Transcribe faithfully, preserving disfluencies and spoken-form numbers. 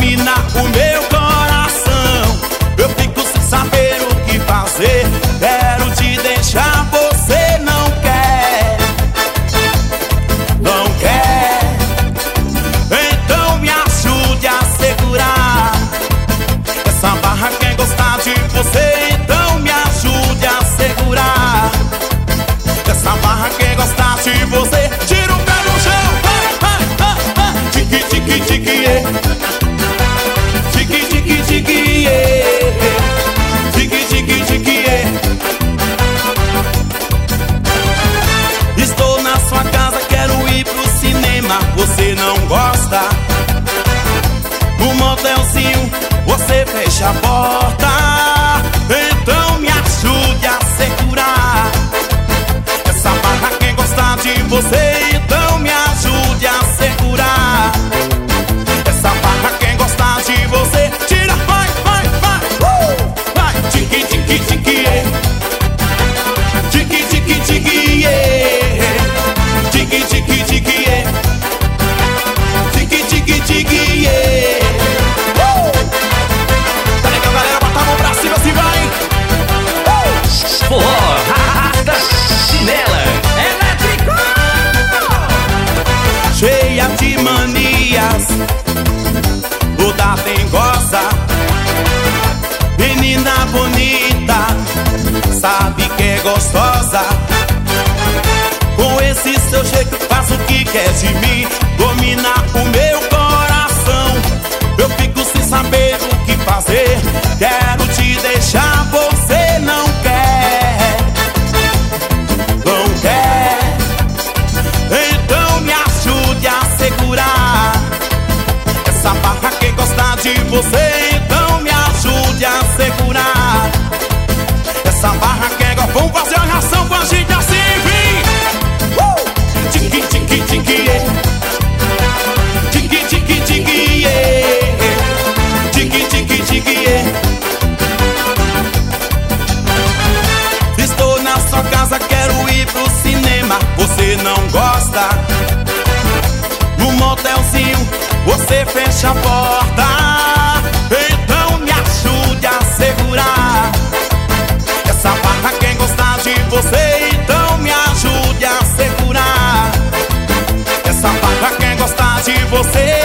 domina o meu coração. Eu fico sem saber o que fazer. Quero te deixar, você não quer. Não quer. Então me ajude a segurar essa barra. Quem gostar de você, então me ajude a segurar essa barra. Quem gostar de você, tira o pé no chão. Tique, tique, tique, yeah. Tique, tique, tique, yeah. Tique, tique, tique, yeah. Estou na sua casa, quero ir pro cinema. Você não gosta? No motelzinho você fecha a porta. Então me ajude a segurar essa barra. Quem gostar de você, então me ajude a segurar essa barra. Quem gostar de você, tira, vai, vai, vai, uh! Vai, tique, tique, tique, yeah. Tique, tique, tique, yeah. Tique, tique, tique, yeah. Tique, tique, tique, yeah. Uh! Tá legal, galera, bota a mão pra cima, assim vai. Uh! Forró, arrasta chinela. Elétrico! Cheia de manias, toda dengosa, menina bonita, sabe que é gostosa. Com esse seu jeito faz o que quer de mim, domina o meu coração. Eu fico sem saber o que fazer. Quero te deixar, você não quer. Não quer. Então me ajude a segurar essa barra. Quem gostar de você, então me ajude a segurar essa barra. Quem gosta, vamos fazer uma reação com a gente assim, vem! Uh! Tique, tique, tique, yeah. Tique, tique, tique, yeah. Tique, tique, tique, yeah. Estou na sua casa, quero ir pro cinema. Você não gosta? No motelzinho você fecha a porta. Então me ajude a segurar essa barra. Quem gostar de você, então me ajude a segurar essa barra. Quem gostar de você,